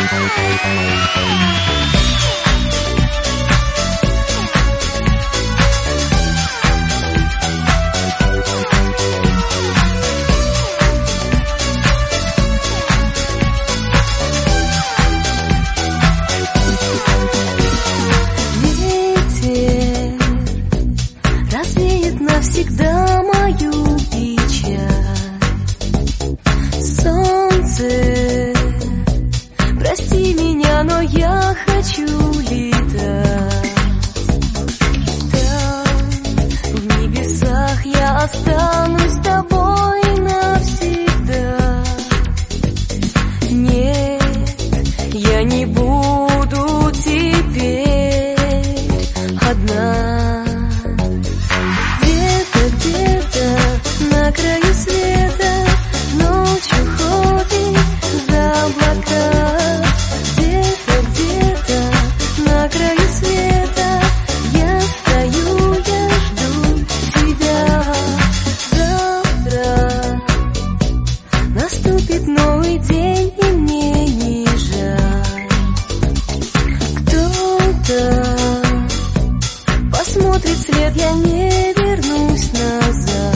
Навсегда мою печаль. Солнце, прости меня, но я хочу летать. Там, в небесах, я останусь с тобой навсегда. Нет, я не буду теперь одна. На краю света ночью ходит за облака. Где-то на краю света я стою, я жду тебя. Завтра наступит новый день, и мне не жаль. Кто-то посмотрит вслед, я не вернусь назад.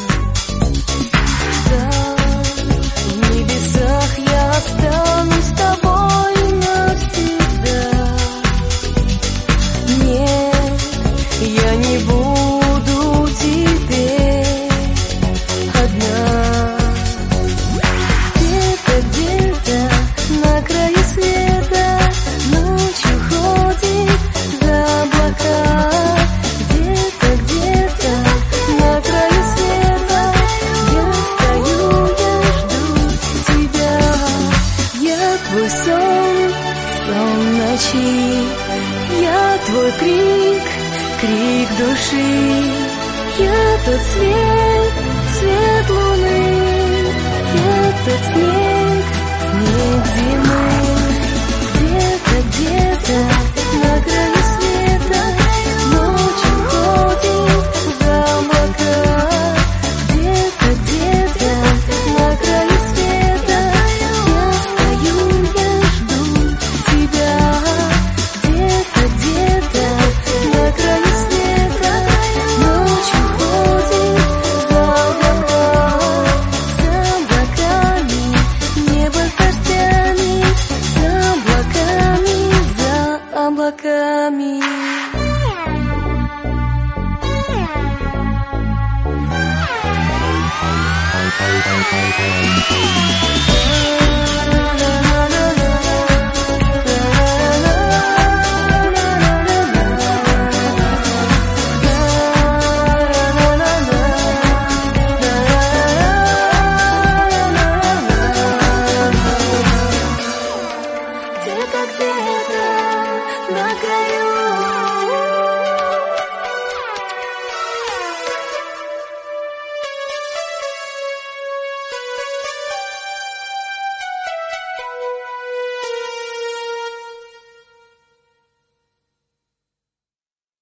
Останусь с тобой навсегда. Нет, я не буду теперь одна. Где-то на краю света ночью ходит за облака. Где-то на краю света я стою, я жду тебя. Я твой сон, сон ночи, я твой крик, крик души. Я тот свет, свет луны, я тот снег, снег зимы.